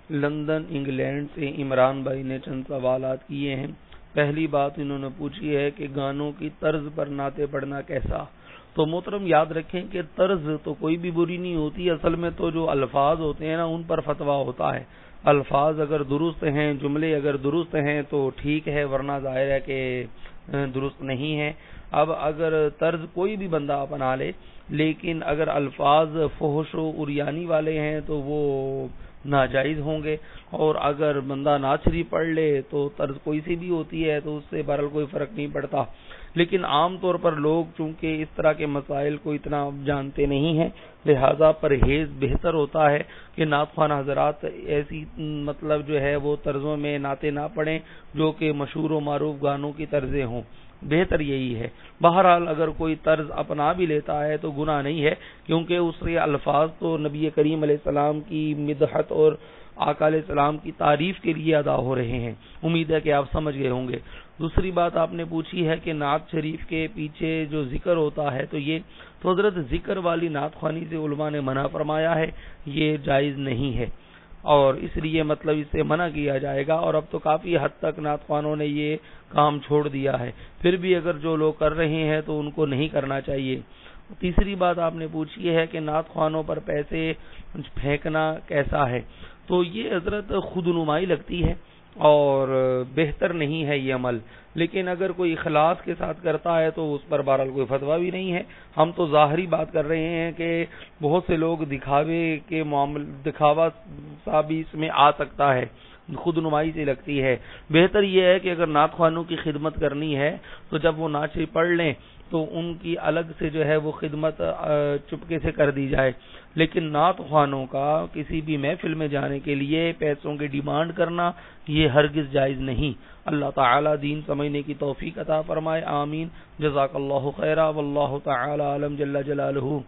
London England سے عمران بھائی نے چند سوالات کیے ہیں۔ پہلی بات انہوں نے پوچھی ہے کہ گانوں کی طرز پر نعتیں پڑھنا کیسا؟ تو محترم یاد رکھیں کہ طرز تو کوئی بھی بری نہیں ہوتی، اصل میں تو جو الفاظ ہوتے ہیں نا ان پر فتویٰ ہوتا ہے۔ الفاظ اگر درست ہیں، جملے اگر درست ہیں تو ٹھیک ہے، ورنہ ظاہر ہے کہ درست نہیں ہے۔ اب اگر طرز کوئی بھی بندہ اپنا لے، لیکن اگر الفاظ فحش و عریانی والے ہیں تو وہ ناجائز ہوں گے، اور اگر بندہ نعت شریف پڑھ لے تو طرز کوئی سی بھی ہوتی ہے تو اس سے بہرحال کوئی فرق نہیں پڑتا۔ لیکن عام طور پر لوگ چونکہ اس طرح کے مسائل کو اتنا جانتے نہیں ہیں، لہذا پرہیز بہتر ہوتا ہے کہ نعت خوان حضرات ایسی مطلب جو ہے وہ طرزوں میں نعتیں نہ پڑھیں جو کہ مشہور و معروف گانوں کی طرزیں ہوں، بہتر یہی ہے۔ بہرحال اگر کوئی طرز اپنا بھی لیتا ہے تو گناہ نہیں ہے، کیونکہ اس سے الفاظ تو نبی کریم علیہ السلام کی مدحت اور آقا علیہ السلام کی تعریف کے لیے ادا ہو رہے ہیں۔ امید ہے کہ آپ سمجھ گئے ہوں گے۔ دوسری بات آپ نے پوچھی ہے کہ نعت شریف کے پیچھے جو ذکر ہوتا ہے تو حضرت ذکر والی نعت خوانی سے علماء نے منع فرمایا ہے، یہ جائز نہیں ہے، اور اس لیے مطلب اس سے منع کیا جائے گا، اور اب تو کافی حد تک نعت خوانوں نے یہ کام چھوڑ دیا ہے، پھر بھی اگر جو لوگ کر رہے ہیں تو ان کو نہیں کرنا چاہیے۔ تیسری بات آپ نے پوچھی ہے کہ نعت خوانوں پر پیسے پھینکنا کیسا ہے؟ تو یہ حضرت خود نمائی لگتی ہے اور بہتر نہیں ہے یہ عمل، لیکن اگر کوئی اخلاص کے ساتھ کرتا ہے تو اس پر بہرحال کوئی فتویٰ بھی نہیں ہے۔ ہم تو ظاہری بات کر رہے ہیں کہ بہت سے لوگ دکھاوا سا بھی اس میں آ سکتا ہے، خود نمائی سے لگتی ہے۔ بہتر یہ ہے کہ اگر نعت خوانوں کی خدمت کرنی ہے تو جب وہ نعت شریف پڑھ لیں تو ان کی الگ سے جو ہے وہ خدمت چپکے سے کر دی جائے، لیکن نعت خوانوں کا کسی بھی محفل میں جانے کے لیے پیسوں کی ڈیمانڈ کرنا یہ ہرگز جائز نہیں۔ اللہ تعالی دین سمجھنے کی توفیق عطا فرمائے، آمین۔ جزاک اللہ خیرا، واللہ تعالی عالم جل جلالہ۔